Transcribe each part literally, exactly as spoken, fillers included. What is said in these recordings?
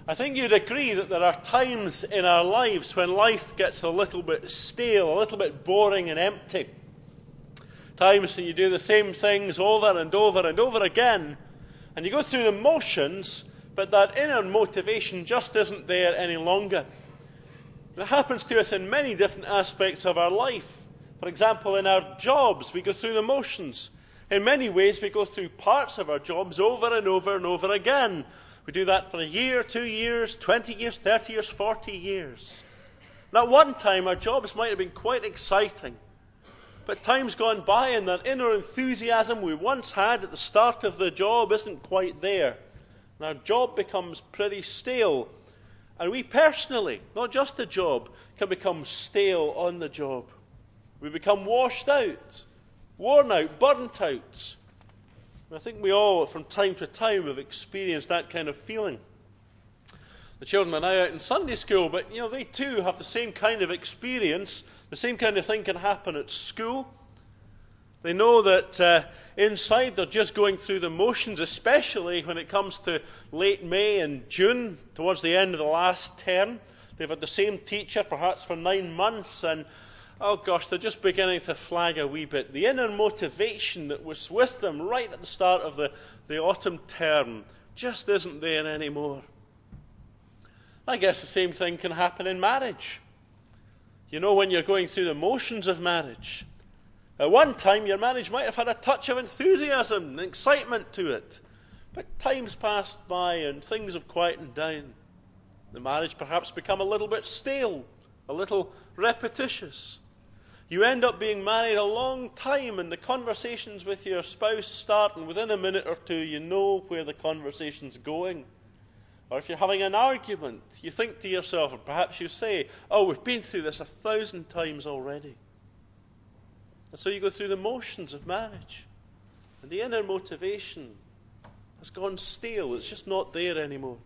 I think you'd agree that there are times in our lives when life gets a little bit stale, a little bit boring and empty. Times when you do the same things over and over and over again, and you go through the motions, but that inner motivation just isn't there any longer. And it happens to us in many different aspects of our life. For example, in our jobs, we go through the motions. In many ways, we go through parts of our jobs over and over and over again. We do that for a year, two years, twenty years, thirty years, forty years. And at one time, our jobs might have been quite exciting. But time's gone by and that inner enthusiasm we once had at the start of the job isn't quite there. And our job becomes pretty stale. And we personally, not just the job, can become stale on the job. We become washed out, worn out, burnt out. And I think we all, from time to time, have experienced that kind of feeling. The children are now out in Sunday school, but you know they too have the same kind of experience. The same kind of thing can happen at school. They know that uh, inside they're just going through the motions, especially when it comes to late May and June, towards the end of the last term. They've had the same teacher perhaps for nine months, and oh gosh, they're just beginning to flag a wee bit. The inner motivation that was with them right at the start of the, the autumn term just isn't there anymore. I guess the same thing can happen in marriage. You know, when you're going through the motions of marriage, at one time your marriage might have had a touch of enthusiasm and excitement to it. But time's passed by and things have quietened down. The marriage perhaps become a little bit stale, a little repetitious. You end up being married a long time and the conversations with your spouse start, and within a minute or two you know where the conversation's going. Or if you're having an argument, you think to yourself, or perhaps you say, oh, we've been through this a thousand times already. And so you go through the motions of marriage. And the inner motivation has gone stale. It's just not there anymore.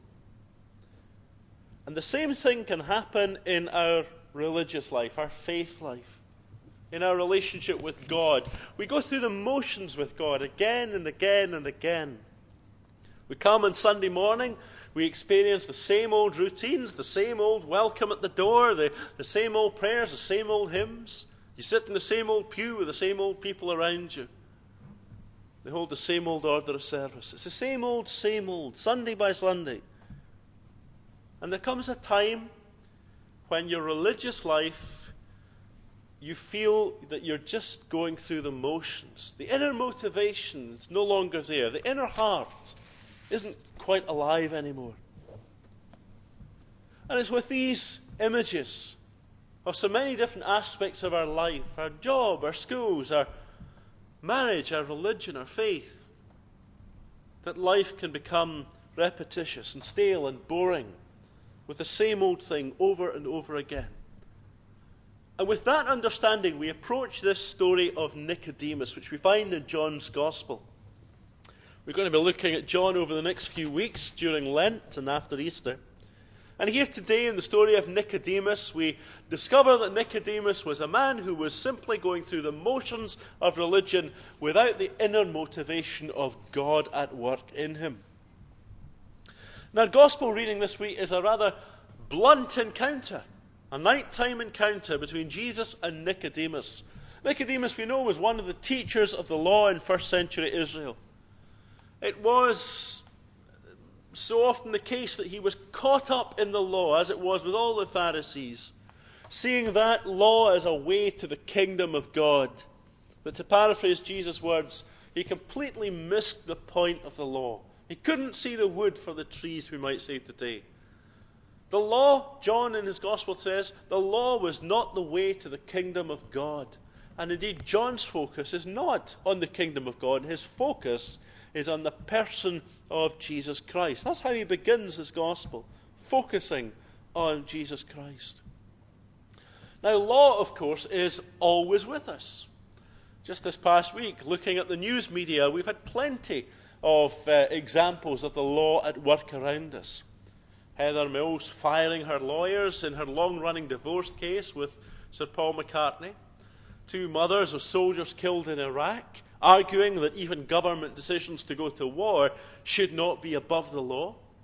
And the same thing can happen in our religious life, our faith life, in our relationship with God. We go through the motions with God again and again and again. We come on Sunday morning, we experience the same old routines, the same old welcome at the door, the, the same old prayers, the same old hymns. You sit in the same old pew with the same old people around you. They hold the same old order of service. It's the same old, same old, Sunday by Sunday. And there comes a time when your religious life, you feel that you're just going through the motions. The inner motivation is no longer there. The inner heart isn't quite alive anymore. And it's with these images of so many different aspects of our life, our job, our schools, our marriage, our religion, our faith, that life can become repetitious and stale and boring with the same old thing over and over again. And with that understanding, we approach this story of Nicodemus, which we find in John's Gospel. We're going to be looking at John over the next few weeks during Lent and after Easter. And here today in the story of Nicodemus, we discover that Nicodemus was a man who was simply going through the motions of religion without the inner motivation of God at work in him. Now, our Gospel reading this week is a rather blunt encounter, a nighttime encounter between Jesus and Nicodemus. Nicodemus, we know, was one of the teachers of the law in first century Israel. It was so often the case that he was caught up in the law, as it was with all the Pharisees, seeing that law as a way to the kingdom of God. But to paraphrase Jesus' words, he completely missed the point of the law. He couldn't see the wood for the trees, we might say today. The law, John in his Gospel says, the law was not the way to the kingdom of God. And indeed, John's focus is not on the kingdom of God. His focus is on the person of Jesus Christ. That's how he begins his Gospel, focusing on Jesus Christ. Now, law, of course, is always with us. Just this past week, looking at the news media, we've had plenty of uh, examples of the law at work around us. Heather Mills firing her lawyers in her long-running divorce case with Sir Paul McCartney. Two mothers of soldiers killed in Iraq, arguing that even government decisions to go to war should not be above the law.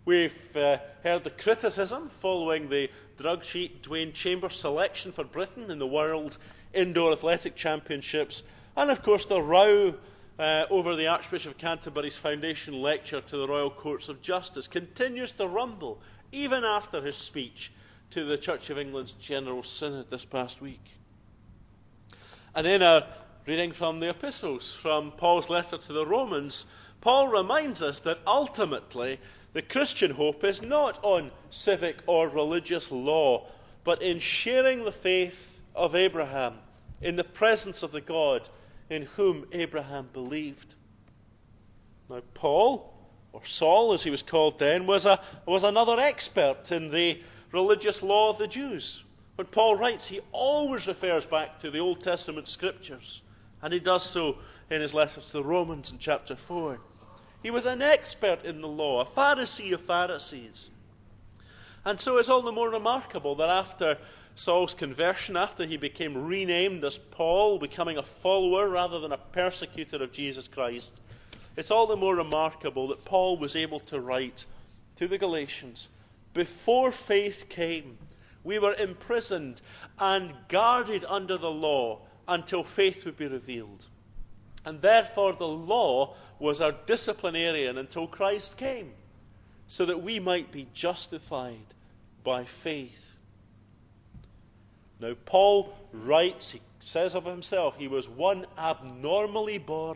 We've uh, heard the criticism following the drug cheat Dwayne Chambers selection for Britain in the World Indoor Athletic Championships, and of course the row uh, over the Archbishop of Canterbury's foundation lecture to the Royal Courts of Justice continues to rumble even after his speech to the Church of England's General Synod this past week. And in our reading from the epistles, from Paul's letter to the Romans, Paul reminds us that ultimately the Christian hope is not on civic or religious law, but in sharing the faith of Abraham in the presence of the God in whom Abraham believed. Now, Paul, or Saul as he was called then, was, a, was another expert in the religious law of the Jews. When Paul writes, he always refers back to the Old Testament scriptures, and he does so in his letter to the Romans in chapter four. He was an expert in the law, a Pharisee of Pharisees. And so it's all the more remarkable that after Saul's conversion, after he became renamed as Paul, becoming a follower rather than a persecutor of Jesus Christ, it's all the more remarkable that Paul was able to write to the Galatians, before faith came, we were imprisoned and guarded under the law until faith would be revealed. And therefore the law was our disciplinarian until Christ came, so that we might be justified by faith. Now Paul writes, he says of himself, he was one abnormally born.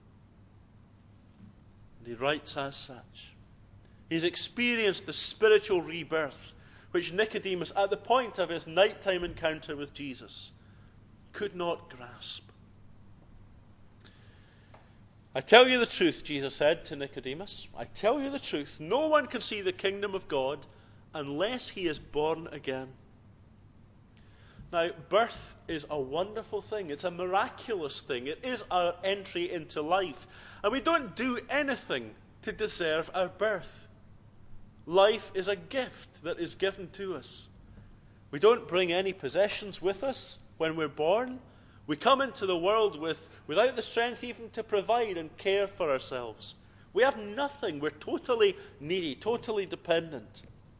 And he writes as such. He's experienced the spiritual rebirth, which Nicodemus, at the point of his nighttime encounter with Jesus, could not grasp. I tell you the truth, Jesus said to Nicodemus. I tell you the truth. No one can see the kingdom of God unless he is born again. Now, birth is a wonderful thing. It's a miraculous thing. It is our entry into life. And we don't do anything to deserve our birth. Life is a gift that is given to us. We don't bring any possessions with us when we're born. We come into the world with, without the strength even to provide and care for ourselves. We have nothing. We're totally needy, totally dependent.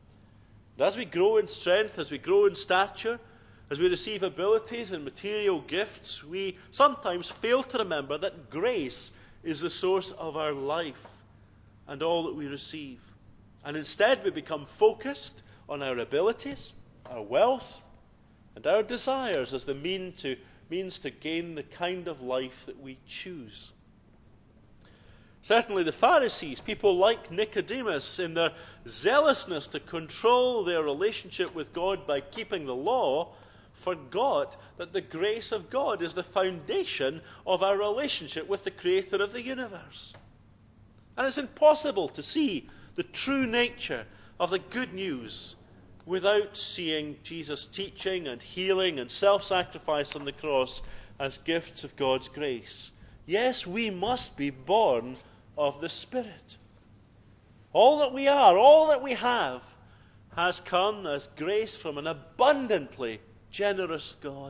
And as we grow in strength, as we grow in stature, as we receive abilities and material gifts, we sometimes fail to remember that grace is the source of our life and all that we receive. And instead we become focused on our abilities, our wealth, and our desires as the mean to means to gain the kind of life that we choose. Certainly the Pharisees, people like Nicodemus, in their zealousness to control their relationship with God by keeping the law, forgot that the grace of God is the foundation of our relationship with the Creator of the universe. And it's impossible to see the true nature of the good news without seeing Jesus' teaching and healing and self-sacrifice on the cross as gifts of God's grace. Yes, we must be born of the Spirit. All that we are, all that we have, has come as grace from an abundantly generous God.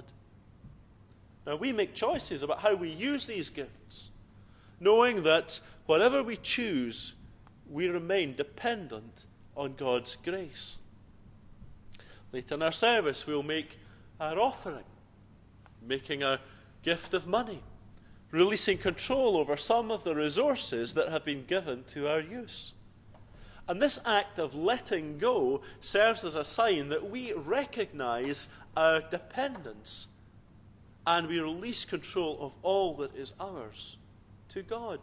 Now, we make choices about how we use these gifts, knowing that whatever we choose, we remain dependent on God's grace. Later in our service, we'll make our offering, making our gift of money, releasing control over some of the resources that have been given to our use. And this act of letting go serves as a sign that we recognize our dependence and we release control of all that is ours to God.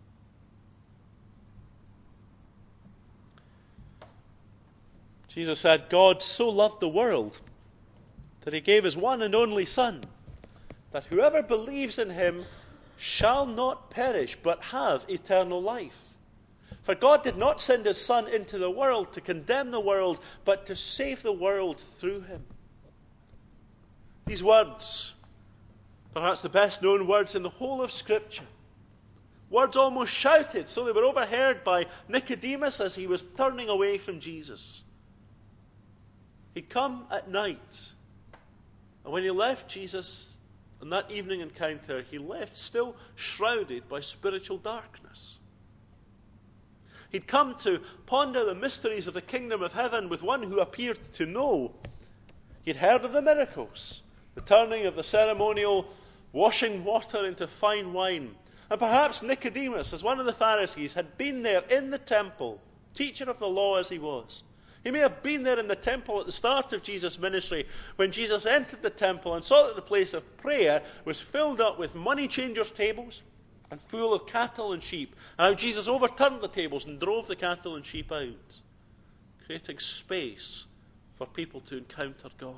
Jesus said, God so loved the world that he gave his one and only Son, that whoever believes in him shall not perish, but have eternal life. For God did not send his Son into the world to condemn the world, but to save the world through him. These words, perhaps the best known words in the whole of Scripture, words almost shouted so they were overheard by Nicodemus as he was turning away from Jesus. He'd come at night, and when he left Jesus on that evening encounter, he left still shrouded by spiritual darkness. He'd come to ponder the mysteries of the kingdom of heaven with one who appeared to know. He'd heard of the miracles, the turning of the ceremonial washing water into fine wine. And perhaps Nicodemus, as one of the Pharisees, had been there in the temple, teacher of the law as he was. He may have been there in the temple at the start of Jesus' ministry when Jesus entered the temple and saw that the place of prayer was filled up with money changers' tables and full of cattle and sheep. And how Jesus overturned the tables and drove the cattle and sheep out, creating space for people to encounter God.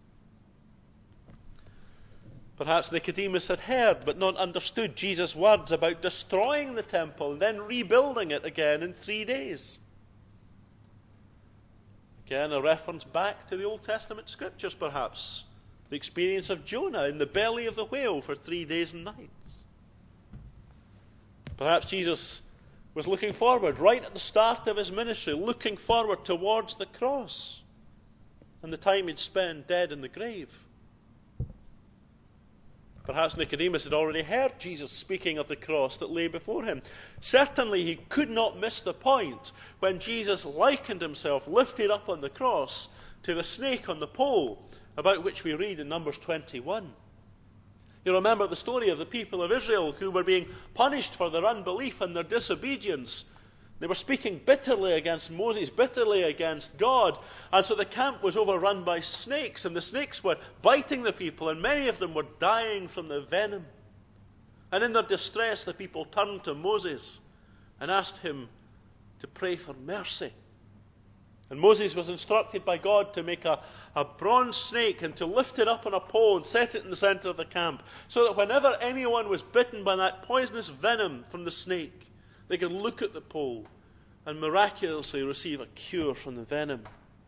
Perhaps Nicodemus had heard but not understood Jesus' words about destroying the temple and then rebuilding it again in three days. Again, a reference back to the Old Testament scriptures, perhaps. The experience of Jonah in the belly of the whale for three days and nights. Perhaps Jesus was looking forward, right at the start of his ministry, looking forward towards the cross and the time he'd spend dead in the grave. Perhaps Nicodemus had already heard Jesus speaking of the cross that lay before him. Certainly he could not miss the point when Jesus likened himself, lifted up on the cross, to the snake on the pole, about which we read in Numbers twenty-one. You remember the story of the people of Israel who were being punished for their unbelief and their disobedience. They were speaking bitterly against Moses, bitterly against God. And so the camp was overrun by snakes, and the snakes were biting the people, and many of them were dying from the venom. And in their distress, the people turned to Moses and asked him to pray for mercy. And Moses was instructed by God to make a, a bronze snake and to lift it up on a pole and set it in the center of the camp, so that whenever anyone was bitten by that poisonous venom from the snake, they could look at the pole and miraculously receive a cure from the venom.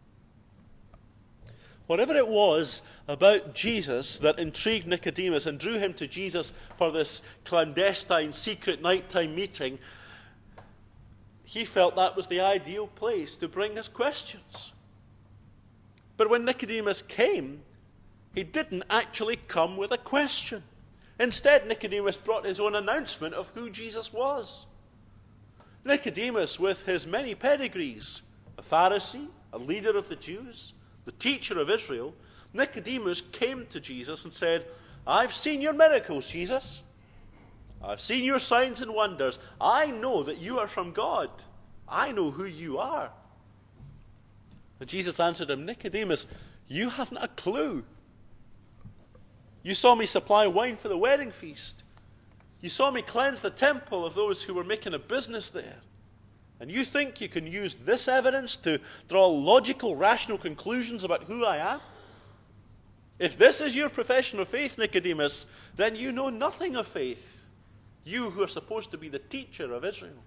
Whatever it was about Jesus that intrigued Nicodemus and drew him to Jesus for this clandestine, secret nighttime meeting, he felt that was the ideal place to bring his questions. But when Nicodemus came, he didn't actually come with a question. Instead, Nicodemus brought his own announcement of who Jesus was. Nicodemus, with his many pedigrees, a Pharisee, a leader of the Jews, the teacher of Israel, Nicodemus came to Jesus and said, "I've seen your miracles, Jesus. I've seen your signs and wonders. I know that you are from God. I know who you are." And Jesus answered him, "Nicodemus, you haven't a clue. You saw me supply wine for the wedding feast. You saw me cleanse the temple of those who were making a business there. And you think you can use this evidence to draw logical, rational conclusions about who I am? If this is your profession of faith, Nicodemus, then you know nothing of faith, you who are supposed to be the teacher of Israel."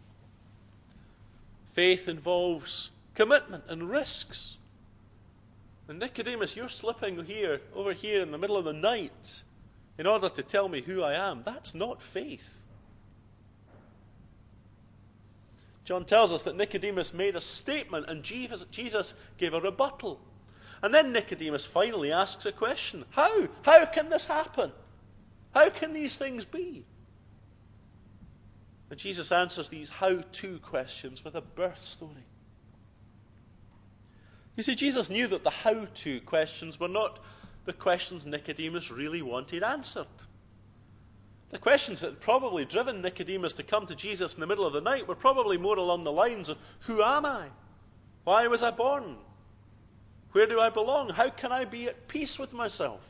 Faith involves commitment and risks. And Nicodemus, you're slipping here, over here in the middle of the night in order to tell me who I am. That's not faith. John tells us that Nicodemus made a statement and Jesus, Jesus gave a rebuttal. And then Nicodemus finally asks a question. How? How can this happen? How can these things be? And Jesus answers these how-to questions with a birth story. You see, Jesus knew that the how-to questions were not the questions Nicodemus really wanted answered. The questions that had probably driven Nicodemus to come to Jesus in the middle of the night were probably more along the lines of, who am I? Why was I born? Where do I belong? How can I be at peace with myself?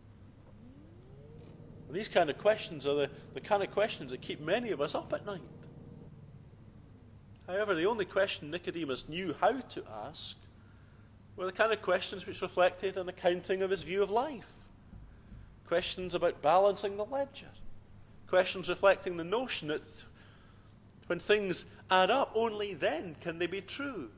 And these kind of questions are the, the kind of questions that keep many of us up at night. However, the only question Nicodemus knew how to ask were the kind of questions which reflected an accounting of his view of life. Questions about balancing the ledger. Questions reflecting the notion that when things add up, only then can they be true.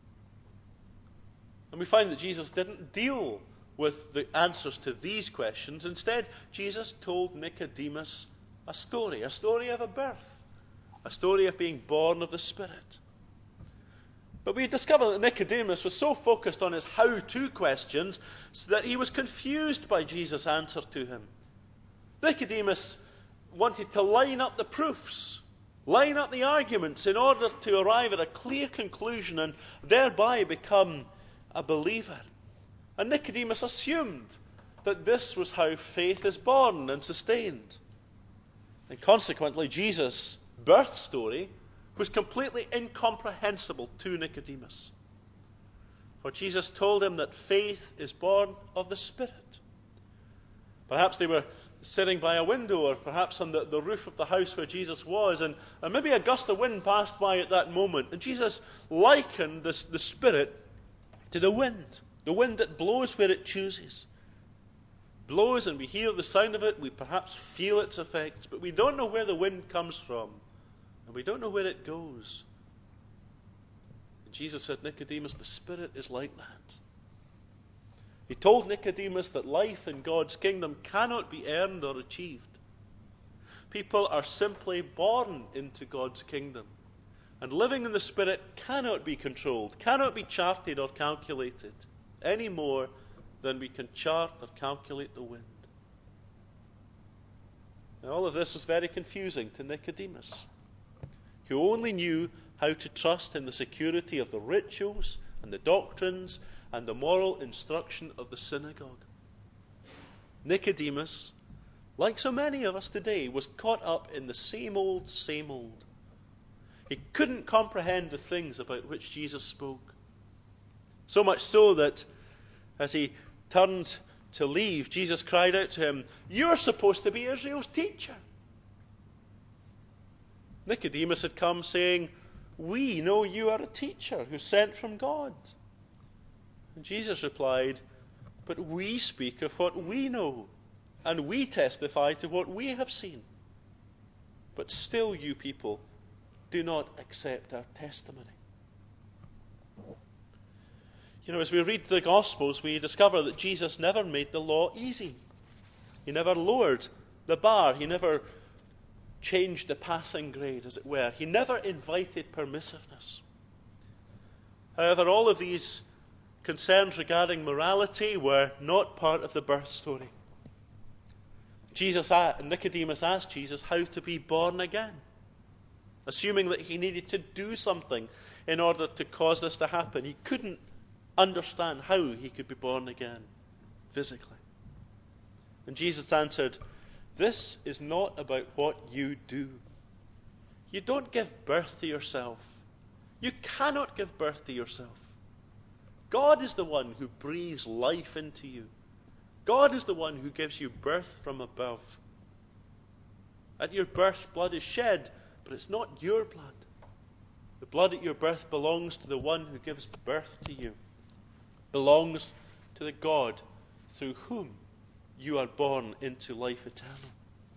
And we find that Jesus didn't deal with the answers to these questions. Instead, Jesus told Nicodemus a story, a story of a birth, a story of being born of the Spirit. But we discover that Nicodemus was so focused on his how-to questions that he was confused by Jesus' answer to him. Nicodemus wanted to line up the proofs Line up the arguments in order to arrive at a clear conclusion and thereby become a believer. And Nicodemus assumed that this was how faith is born and sustained. And consequently, Jesus' birth story was completely incomprehensible to Nicodemus. For Jesus told him that faith is born of the Spirit. Perhaps they were sitting by a window, or perhaps on the, the roof of the house where Jesus was, and, and maybe a gust of wind passed by at that moment, and Jesus likened this, the Spirit to the wind, the wind that blows where it chooses. Blows and we hear the sound of it, we perhaps feel its effects, but we don't know where the wind comes from, and we don't know where it goes. And Jesus said, Nicodemus, the Spirit is like that. He told Nicodemus that life in God's kingdom cannot be earned or achieved. People are simply born into God's kingdom. And living in the Spirit cannot be controlled, cannot be charted or calculated, any more than we can chart or calculate the wind. Now, all of this was very confusing to Nicodemus, who only knew how to trust in the security of the rituals and the doctrines and the moral instruction of the synagogue. Nicodemus, like so many of us today, was caught up in the same old, same old. He couldn't comprehend the things about which Jesus spoke. So much so that as he turned to leave, Jesus cried out to him, "You're supposed to be Israel's teacher." Nicodemus had come saying, "We know you are a teacher who's sent from God." And Jesus replied, "But we speak of what we know, and we testify to what we have seen. But still you people do not accept our testimony." You know, as we read the Gospels, we discover that Jesus never made the law easy. He never lowered the bar. He never changed the passing grade, as it were. He never invited permissiveness. However, all of these concerns regarding morality were not part of the birth story. Jesus, Nicodemus asked Jesus how to be born again, assuming that he needed to do something in order to cause this to happen. He couldn't understand how he could be born again physically. And Jesus answered, "This is not about what you do. You don't give birth to yourself. You cannot give birth to yourself. God is the one who breathes life into you. God is the one who gives you birth from above. At your birth, blood is shed, but it's not your blood. The blood at your birth belongs to the one who gives birth to you. Belongs to the God through whom you are born into life eternal."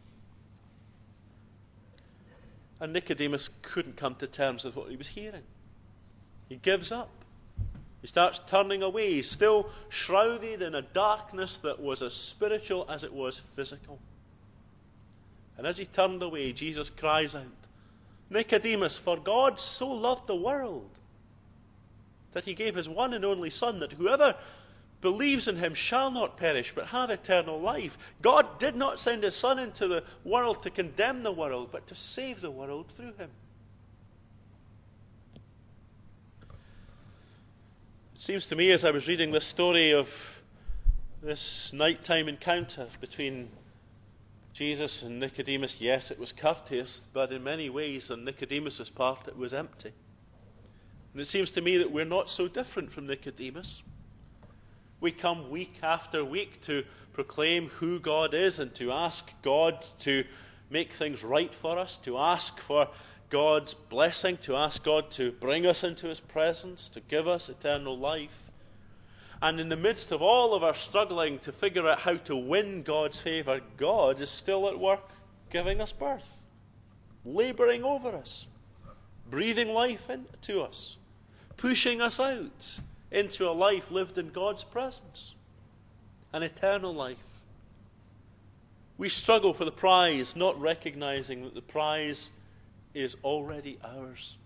And Nicodemus couldn't come to terms with what he was hearing. He gives up. He starts turning away, still shrouded in a darkness that was as spiritual as it was physical. And as he turned away, Jesus cries out, "Nicodemus, for God so loved the world that he gave his one and only Son, that whoever believes in him shall not perish, but have eternal life." God did not send his Son into the world to condemn the world, but to save the world through him. It seems to me, as I was reading this story of this nighttime encounter between Jesus and Nicodemus, yes, it was courteous, but in many ways on Nicodemus' part it was empty. And it seems to me that we're not so different from Nicodemus. We come week after week to proclaim who God is and to ask God to make things right for us, to ask for God's blessing, to ask God to bring us into his presence, to give us eternal life. And in the midst of all of our struggling to figure out how to win God's favour, God is still at work giving us birth, labouring over us, breathing life into us, pushing us out into a life lived in God's presence, an eternal life. We struggle for the prize, not recognizing that the prize is already ours.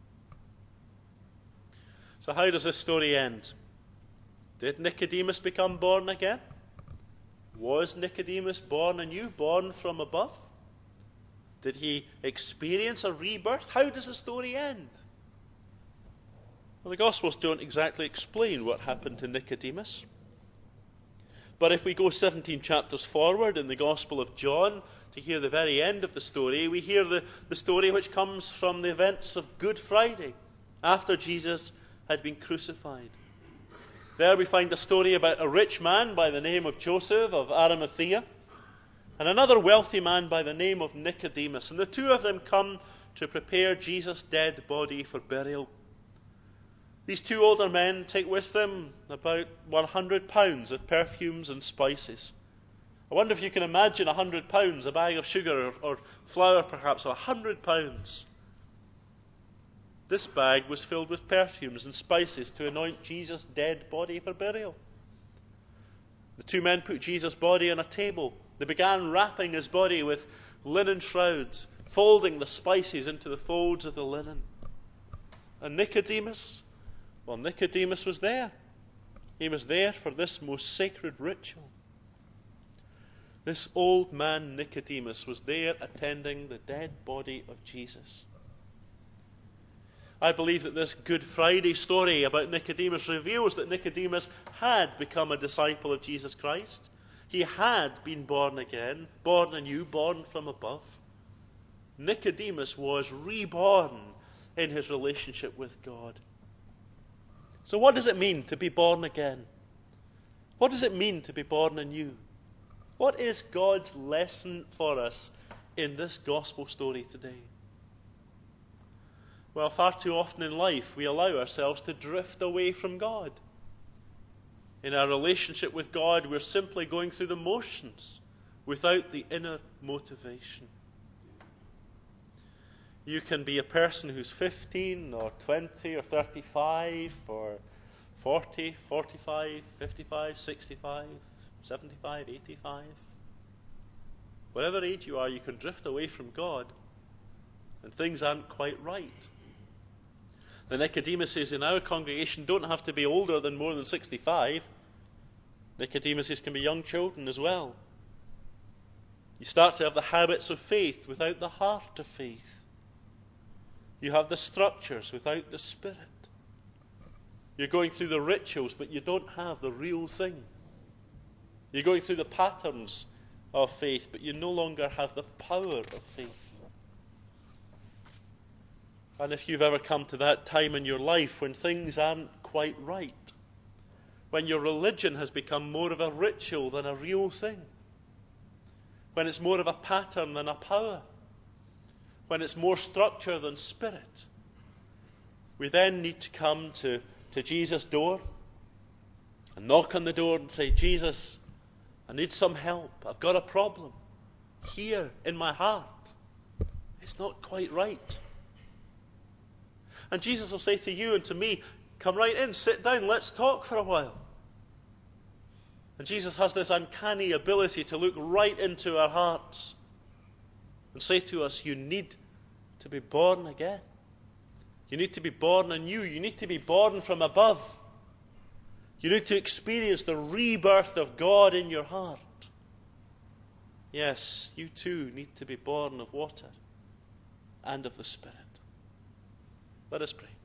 So how does this story end? Did Nicodemus become born again? Was Nicodemus born anew, born from above? Did he experience a rebirth? How does the story end? Well, the Gospels don't exactly explain what happened to Nicodemus. But if we go seventeen chapters forward in the Gospel of John to hear the very end of the story, we hear the, the story which comes from the events of Good Friday, after Jesus had been crucified. There we find a story about a rich man by the name of Joseph of Arimathea, and another wealthy man by the name of Nicodemus. And the two of them come to prepare Jesus' dead body for burial. These two older men take with them about one hundred pounds of perfumes and spices. I wonder if you can imagine one hundred pounds, a bag of sugar or, or flour perhaps, or one hundred pounds. This bag was filled with perfumes and spices to anoint Jesus' dead body for burial. The two men put Jesus' body on a table. They began wrapping his body with linen shrouds, folding the spices into the folds of the linen. And Nicodemus, well, Nicodemus was there. He was there for this most sacred ritual. This old man Nicodemus was there attending the dead body of Jesus. I believe that this Good Friday story about Nicodemus reveals that Nicodemus had become a disciple of Jesus Christ. He had been born again, born anew, born from above. Nicodemus was reborn in his relationship with God. So what does it mean to be born again? What does it mean to be born anew? What is God's lesson for us in this gospel story today? Well, far too often in life we allow ourselves to drift away from God. In our relationship with God, we're simply going through the motions without the inner motivation. You can be a person who's fifteen or twenty or thirty-five or forty, forty-five, fifty-five, sixty-five, seventy-five, eighty-five. Whatever age you are, you can drift away from God and things aren't quite right. The Nicodemuses in our congregation don't have to be older than more than sixty-five. Nicodemuses can be young children as well. You start to have the habits of faith without the heart of faith. You have the structures without the spirit. You're going through the rituals, but you don't have the real thing. You're going through the patterns of faith, but you no longer have the power of faith. And if you've ever come to that time in your life when things aren't quite right, when your religion has become more of a ritual than a real thing, when it's more of a pattern than a power, when it's more structure than spirit, we then need to come to, to Jesus' door and knock on the door and say, Jesus, I need some help. I've got a problem here in my heart. It's not quite right. And Jesus will say to you and to me, come right in, sit down, let's talk for a while. And Jesus has this uncanny ability to look right into our hearts and say to us, you need to be born again. You need to be born anew. You need to be born from above. You need to experience the rebirth of God in your heart. Yes, you too need to be born of water and of the Spirit. Let us pray.